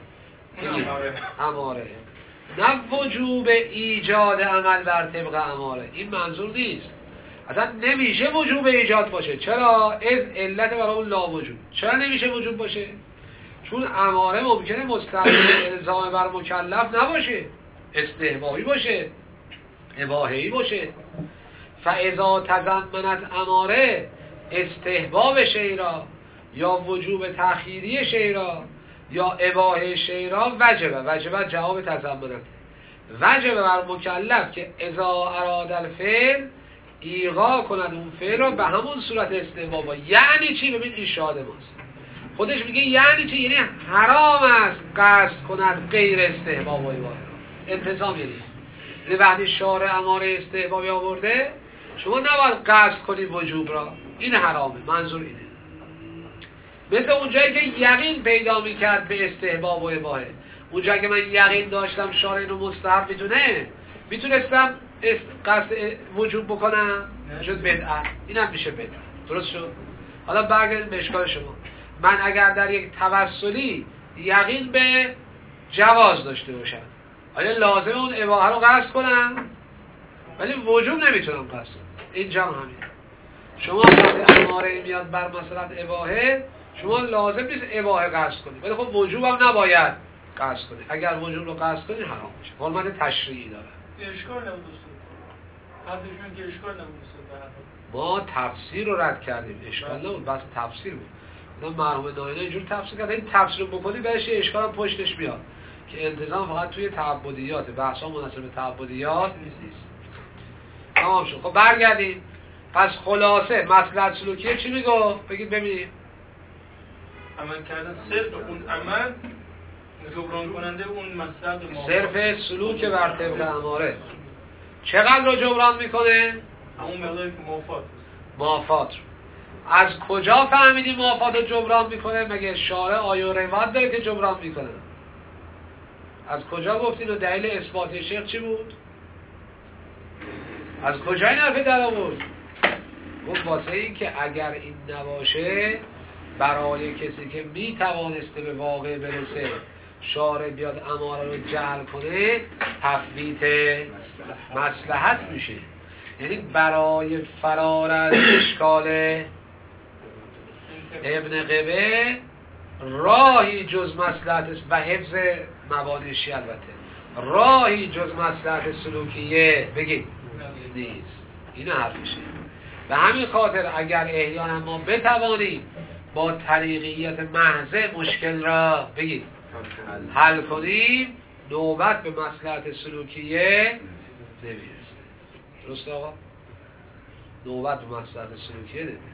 اماره، نه وجوب ایجاد عمل بر طبق اماره. این منظور نیست. اصلا نمیشه وجوب ایجاد باشه. چرا؟ از علت برای اون لا وجوب. چرا نمیشه وجوب باشه؟ چون اماره ممکنه مستلزم الزام بر مکلف نباشه، استحبابی باشه، اباحه‌ای باشه. فاذا تضمنت اماره استحباب شیء را یا وجوب تأخیری شیء را یا اباحه شیء را وجبه. وجبه جواب تضمنت. وجبه بر مکلف که اذا اراد الفعل ایقاع کند اون فعل را به همون صورت استحباب. یعنی چی؟ ببین این شاهد ماست. خودش میگه یعنی چی؟ یعنی حرام است قصد کند غیر استحباب و اباحه. التزام یعنی یعنی وقتی شارع اماره استحبابی آورده شما نباید قصد کنی وجوب را، این حرامه. منظور اینه. مثل اونجایی که یقین پیدا میکرد به استحباب و اباحه. اونجایی که من یقین داشتم شارع اینو مستحب میتونه میتونستم قصد وجوب بکنم، شد بدعت. اینم میشه بدعت. درست شد؟ حالا برگردیم به اشکال شما. من اگر در یک توسلی یقین به جواز داشته باشم، آیا لازم اون اباحه رو قصد کنم؟ ولی وجوب نمیتونم قصد کنم. اینجا هم همین. شما وقتی اماره میاد بر مثلا اباحه، شما لازم نیست اباحه قصد کنی، ولی خب وجوب هم نباید قصد کنی. اگر وجوب رو قصد کنی حرام میشه. حرمت تشریعی داره. اشکال نبود استاد. حدشون که اشکال نبود استاد. ما تفسیر رو رد کردیم. اشکال نبود، بس تفسیر بود. مثلا مرحوم ناینا اینجور تفسیر کرد. این تفسیر رو بکنی بهش اشکال هم پشتش میاد که التزام فقط توی تعبدیات، بحثا مناسب به تعبدیات نیست. تمام شد. خب برگردیم. پس خلاصه مصلحت سلوکیه چی میگو؟ بگید ببینیم. عمل کردن صرف اون عمل جبران کننده اون مصلحت ما. صرف سلوک بر طبق اماره چقدر رو جبران میکنه؟ همون مقداری که مافات مافات رو. از کجا فهمیدی مافات رو جبران میکنه؟ مگه شارع آیه و روایت داره که جبران میکنه؟ از کجا گفتین و دلیل اثبات شیخ چی بود؟ از کجا این حرفی در آورد؟ گفت واسه این که اگر این نباشه برای کسی که میتوانسته به واقع برسه شارع بیاد اماره رو جعل کنه تفویت مصلحت میشه. یعنی برای فرار از اشکال ابن قبه راهی جز مصلحت و حفظ مبانیشی البته راهی جز مصلحت سلوکیه بگید نیست. این حرف میشه. به همین خاطر اگر احیانا ما بتوانیم با طریقیت محض مشکل را بگید حل کنیم نوبت به مصلحت سلوکیه نمیرسه. درست آقا؟ نوبت به مصلحت سلوکیه نمیرسه.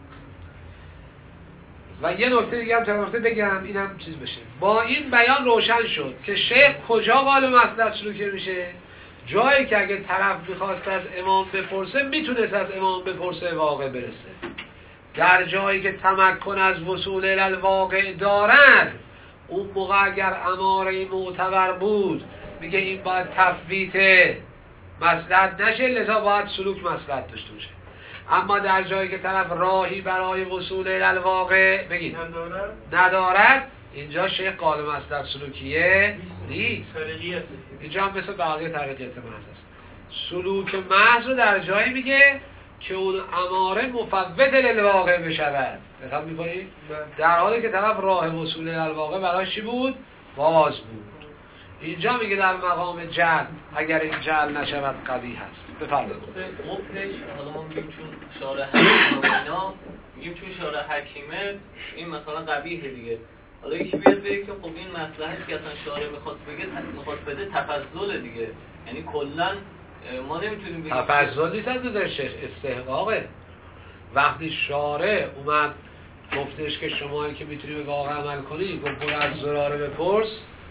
و یه نکته دیگه هم تا نکته بگم اینم چیز بشه. با این بیان روشن شد که شیخ کجا قال مصلحت سلوکیه میشه؟ جایی که اگه طرف میخواست از امام بپرسه میتونست از امام بپرسه واقع برسه. در جایی که تمکن از وصول الواقع دارد، اون موقع اگر اماره معتبر بود میگه این باید تفویت مصلحت نشه، لذا باید سلوک مصلحت داشته باشه. اما در جایی که طرف راهی برای وصول الواقع بگید ندارد ندارد، اینجا شیخ قال مصلحت سلوکیه نیست. طریقیت اینجا هم مثل بقیه طریقیت محض است. سلوک محض رو در جایی میگه که اون اماره مفوت للواقع بشود. دقت می‌کنید؟ در حالی که طرف راه وصول الواقع براش چی بود؟ باز بود. اینجا میگه در مقام جعل اگر این جعل نشود قبیح هست. بفرمایید. قبحش حالا ما میگیم چون شارع حکیم و اینا میگیم چون شارع حکیمه این مثلا قبیحه دیگه. حالا یکی بیاد بگه که خب این مصلحتی که اصلا شارع میخواست بگه میخواست بده تفضل دیگه، یعنی کلا ما نمیتونیم بگیم تفضل نیست از نظر شیخ، استحقاقه. وقتی شارع اومد گفتش که شمایی که میتونی به واقع عمل کنی گفت برو از زراره بپرس،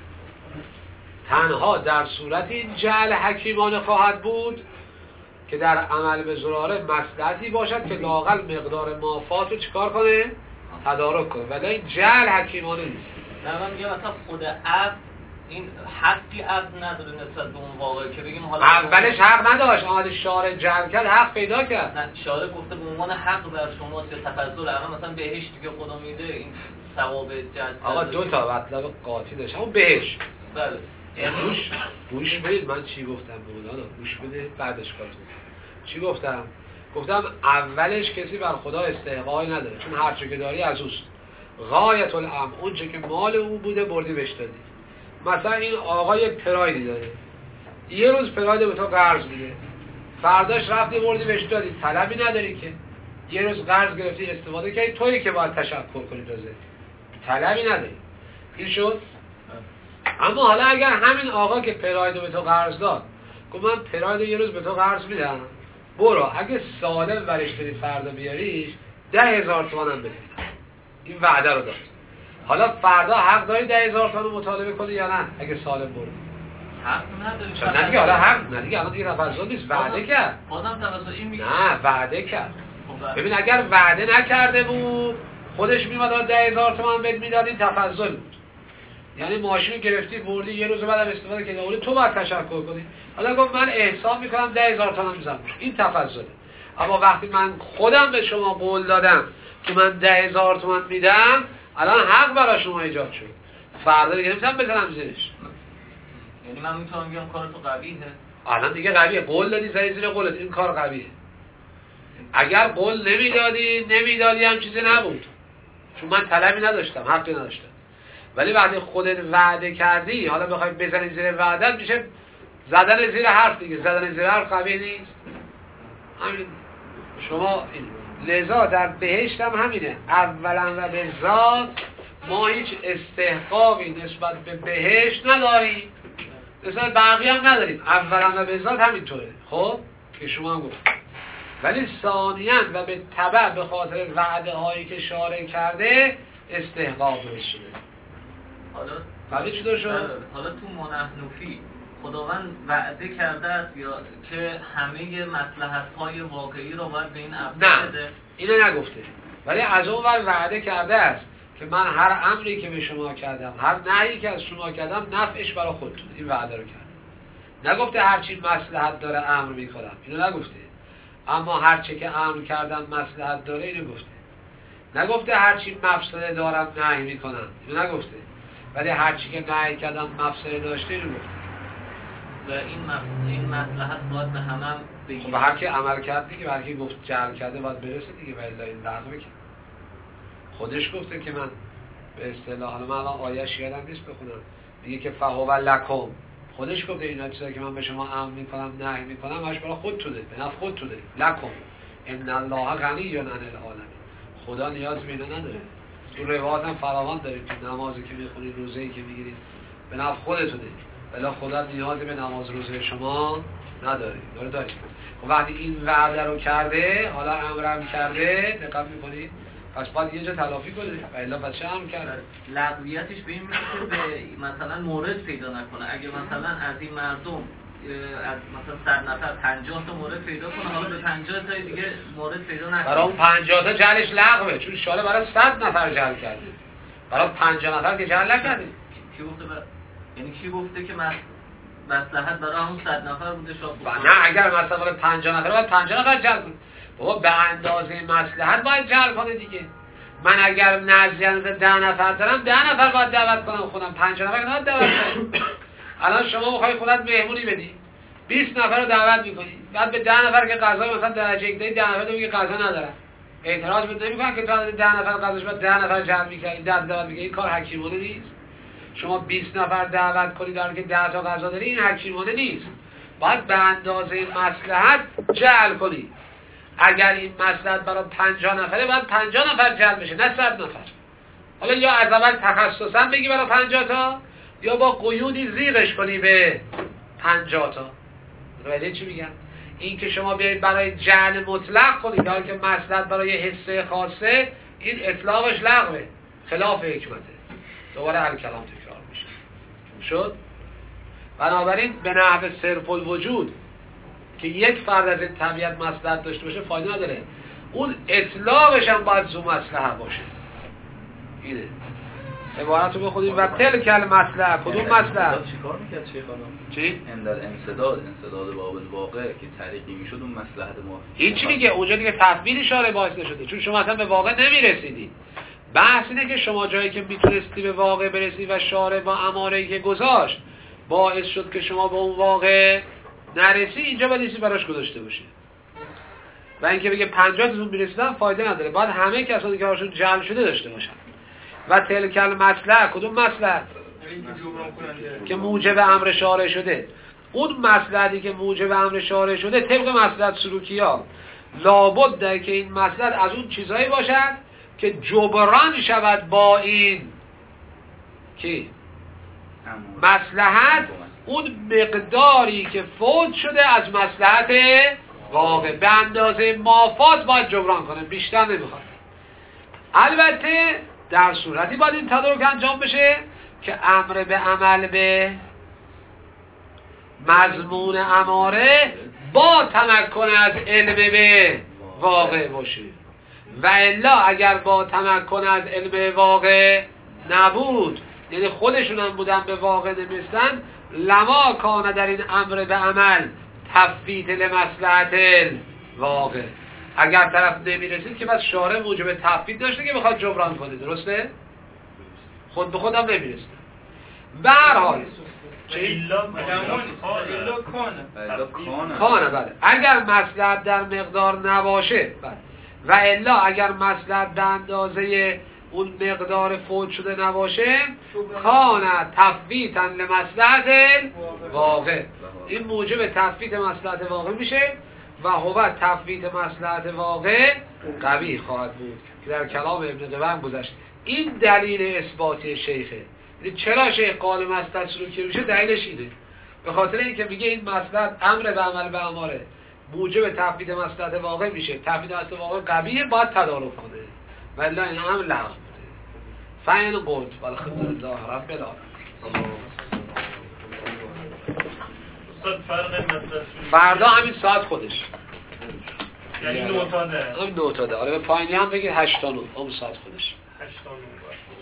تنها در صورت این جعل حکیمانه خواهد بود که در عمل به زراره مصلحتی باشد که لااقل مقدار مافات رو چیکار کنه؟ تدارک کنه. ولی این جعل حکیمانه نیست. نه من میگم مثلا خود عقد این حقی عقد نداره نسبت به اون واقع که بگیم حالا اولش حق نداشت، آمده شارع جعل کرد حق پیدا کرد. نه شارع گفته به عنوان حق بر شماست یا تفضل، اما مثلا بهشت دیگه خدا میده این ثواب جلب. آقا دو تا مطلب قاطی داشت، همون بهشت. بله گوش گوش بدید من چی گفتم مولانا، گوش بده بعدش کار چی گفتم. گفتم اولش کسی بر خدا استحقاقی نداره، چون هر چه که داری از اوست. غایت الامر اون چه که مال او بوده بردی بهش دادی. مثلا این آقا یک پرایدی داره، یه روز پراید به تو قرض میده، فرداش رفتی بردی بهش دادی، طلبی نداری که. یه روز قرض گرفتی استفاده کردی، تویی که باید تشکر کنی، تازه طلبی نداری. این شد. اما حالا اگر همین آقا که پراید به تو قرض داد گفت من پراید یه روز به تو قرض میدم، برو اگه سالم برش داری فردا بیاریش ده هزار تومن هم بده، این وعده رو داد. حالا فردا حق داری ده هزار تومن رو مطالبه کنی یا نه؟ اگه سالم برو حق نداری. چون نه دیگه، حالا حق نه دیگه، الان دیگه تفضل نیست، وعده کرد. بازم تفضل این میگه نه وعده کرد. ببین اگر وعده نکرده بود خودش میمد ده هزار تومن بهت میداد، این تفضل بود. یعنی ماشین گرفتی بردی یه روز بعد استفاده کردی، اون تو باید تشکر کنی. حالا گفت من احسان میکنم ده هزار تومن میذارم، این تفضله. اما وقتی من خودم به شما قول دادم که من ده هزار تومن میدم، الان حق برای شما ایجاد شد، فردا دیگه نمیتونم بزنم زیرش. یعنی من میتونم بگم کار تو قبیحه؟ الان دیگه قبیحه، قول دادی زدی زیر قولت، این کار قبیحه. اگر قول نمیدادی نمیدادی هم چیزی نبود، چون من طلبی نداشتم، حقی نداشتم. ولی وقتی خودت وعده کردی حالا بخوای بزنی زیر وعدت، میشه زدن زیر حرف دیگه. زدن زیر حرف قبیح نیست. همین شما لذا در بهشت هم همینه، اولا و به ذات ما هیچ استحقاقی نسبت به بهشت نداریم، نسبت بقیه هم نداریم. اولا و به ذات همینطوره، خب که شما هم گفت. ولی ثانیاً و به تبع به خاطر وعده هایی که شارع کرده استحقاق درست شده. حالا ولی چی داشت؟ حالا تو منحنفی خداوند وعده کرده است یا که همه مصلحت‌های واقعی رو باید به این عبد بده؟ نه اینو نگفته، ولی از اون ور وعده کرده است که من هر امری که به شما کردم، هر نهی که از شما کردم، نفعش برای خودتون. این وعده رو کرده. نگفته هر چی مصلحت داره امر میکنم، اینو نگفته. اما هر چی که امر کردم مصلحت داره، اینو گفته. نگفته هر چی مفسده دارم نهی میکنم، اینو نگفته. ولی هر چی که نهی کردم مفسده داشته، اینو گفته. و این مفسده این مصلحت باید به همه هم بگیره. خب هر کی عمل کرد دیگه، هر کی گفت جعل کرده باید برسه دیگه. ولی این درد میکنه. خودش گفته که من به اصطلاح، حالا من الان آیه‌اش یادم نیست بخونم، میگه که فهو لکم. خودش گفته اینا چیزایی که من به شما امر میکنم نهی میکنم همش برای خودتونه، به نفع خودتونه. لکم ان الله غنی عن العالمین. خدا نیاز به اینا نداره. تو روایات هم فراوان دارید که نمازی که میخونید، روزه‌ای که میگیرید، به نفع خودتونه. الا خدا نیازی به نماز روزه شما نداره. داره داره خب وقتی این وعده رو کرده، حالا امرم کرده، دقت میکنید پس باید یه جا تلافی کنه و الا پس چه امر کرده؟ لغویتش به این میشه که به مثلا مورد پیدا نکنه. اگه مثلا از این مردم از مثلا صد نفر پنجاه تا مورد پیدا کنه، حالا به پنجاه تا دیگه مورد پیدا نکنه، برای اون پنجاه تا جلش لغوه، چون شاره برای صد نفر جل کرده، برای پنجاه نفر که جل نکرده. کی گفته بر... یعنی کی گفته که مس... مصلحت برای همون صد نفر بوده شاب و نه اگر مثلا برای پنجاه نفر باید پنجاه نفر جل کنه. بابا به اندازه مصلحت باید جل کنه دیگه. من اگر نزدیک ده نفر دارم ده نفر باید دعوت کنم، خودم پنجاه نفر نه دعوت کنم. الان شما میخوای خودت مهمونی بدی، بیست نفر رو دعوت میکنی، بعد به ده نفر که غذا مثلا درجه یک دادی، ده نفر دیگه غذا ندارن، اعتراض بهت نمیکنن که تو ده نفر غذاش بعد ده نفر جمع میکنی، ده دعوت میکنی؟ این کار حکیمانه نیست. شما بیست نفر دعوت کنی در که ده تا غذا داری، این حکیمانه نیست. باید به اندازه مصلحت جعل کنی. اگر این مصلحت برای پنجاه نفره باید پنجاه نفر جعل بشه، نه صد نفر. حالا یا از اول تخصصا بگی برای پنجاه تا، یا با قیودی زیغش کنی به پنجاه تا. متوجه چی میگم؟ این که شما بیایید برای جعل مطلق کنید در که مصلحت برای حصه خاصه، این اطلاقش لغوه، خلاف حکمته. دوباره الکلام تکرار میشه. شد؟ بنابراین به نحو صرف الوجود که یک فرد از این طبیعت مصلحت داشته باشه فایده نداره، اون اطلاقش هم باید زو مصلحه باشه. اینه عبارت رو بخونیم و تلک المصلحه. کدوم مصلحه؟ چیکار میکرد شیخ خانم؟ چی؟ اندر انسداد انسداد باب الواقع که طریقی میشد اون مصلحت ما. این چی میگه؟ اونجا دیگه تفویض اشاره باعث نشده، چون شما اصلا به واقع نمیرسیدی. بحث اینه که شما جایی که میتونستی به واقع برسی و شارع با اماره‌ای که گذاشت باعث شد که شما به اون واقع نرسی، اینجا باید چیزی براش گذاشته باشه. و اینکه بگه پنجاه تاتون میرسیدن فایده نداره، باید همه کسانی که هاشون جعل شده داشته باشن. و تلک المصلحه. کدوم مصلحه؟ که موجب امر شارع شده. اون مصلحتی که موجب امر شارع شده طبق مصلحت سلوکی ها لابد ده که این مصلحت از اون چیزایی باشد که جبران شود با این کی مصلحت، اون مقداری که فوت شده از مصلحت واقع به اندازه مافات باید جبران کنه، بیشتر نمیخواد. البته در صورتی باید این تدارک انجام بشه که امر به عمل به مضمون اماره با تمکن از علم به واقع باشه. و الا اگر با تمکن از علم واقع نبود، یعنی خودشون هم بودن به واقع نمیستن، لما کانه در این امر به عمل تفویت لمصلحت واقع. اگر طرف نمیرسید که بس شارع موجب تفویت داشته که بخواد جبران کنه، درسته؟ خود به خودم نمیرسید. به هر حال کانه بله، اگر مصلحت در مقدار نباشه بله، و الا اگر مصلحت به اندازه اون مقدار فوت شده نباشه، کانه تفویتا لمصلحت واقع، این موجب تفویت مصلحت واقع میشه و هو تفویت مصلحت واقع قوی خواهد بود که در کلام ابن قیم گذشت. این دلیل اثباتی شیخه. چرا شیخ قال مصلحت سلوکی میشه؟ دلیلش اینه، به خاطر اینکه میگه این مصلحت امر به عمل به اماره موجب تفویت مصلحت واقع میشه، تفویت مصلحت واقع قویه، باید تدارک کنه، ولی این امر لغو بوده. فین قلت والحمد لله رب العالمین. فردا همین ساعت خودش یعنی نوتاده همین نوتاده آره، به پایینی هم بگید هشت تا نو همون ساعت خودش هشت تا نو.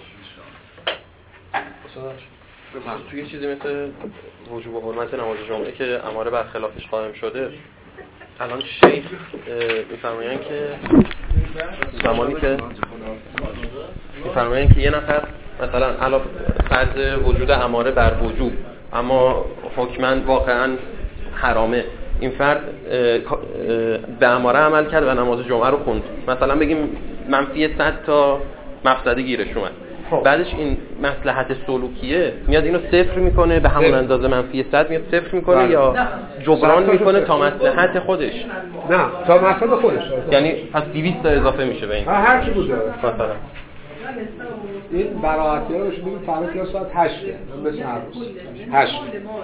توی چیزی مثل وجوب و حرمت نماز جمعه که اماره برخلافش قائم شده، الان شیخ میفرمایند که زمانی که میفرمایند که یه نفر مثلا علاوه فرض وجود اماره بر وجوب اما حکماً واقعاً حرامه، این فرد به اماره عمل کرد و نماز جمعه رو خوند، مثلا بگیم منفی صد تا مفسده گیرش اومد، بعدش این مصلحت سلوکیه میاد اینو صفر میکنه به همون اندازه منفی صد میاد صفر میکنه بله. یا جبران میکنه تا مصلحت خودش؟ نه تا مصلحت خودش، یعنی پس دویست تا اضافه میشه به این هر چی بوده مثلا این براحتی رو بهشون بگیم فردا کلاس ساعت هشته من مثل هر روز هشت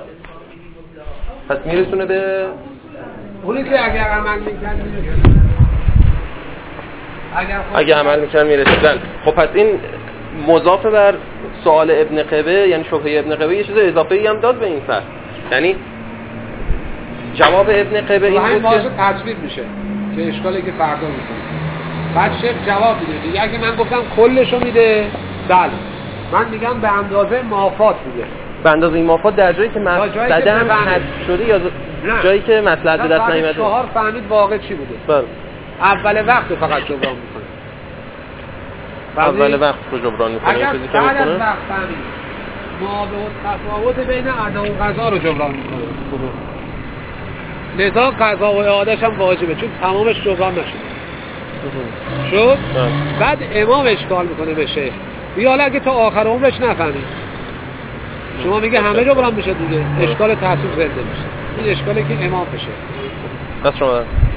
پس میرسونه به اونی که اگر عمل میکرد اگر اگه عمل میکرد میرسیدن. خب پس این مضاف بر سوال ابن قبه یعنی شبهه ابن قبه یه چیز اضافه‌ای هم داد به این فصل، یعنی جواب ابن قبه این بود که تطبیق میشه که اشکالی که فردا میکنه. بعد شیخ جواب میده دیگه اگه من گفتم کلشو میده بله من میگم به اندازه مافات میده. به اندازه مافات در جایی که مقصدم حذف شده یا جایی که مطلب به دست نیامده. چهار فهمید واقع چی بوده. بله. اول وقت فقط جبران میکنه. اول وقت رو جبران میکنه. اگر بعد از وقت فهمید ما به تفاوت بین ادا و قضا رو جبران میکنه. لذا قضا و اعادهش هم واجبه چون تمامش جبران نشده. شد؟ بعد امام اشکال میکنه به شیخ. بیا حالا اگه تا آخر عمرش نفهمید. شما میگه همه جبران میشه دیگه. اشکال تعصب زنده میشه. این اشکالی که امام بشه. بس شما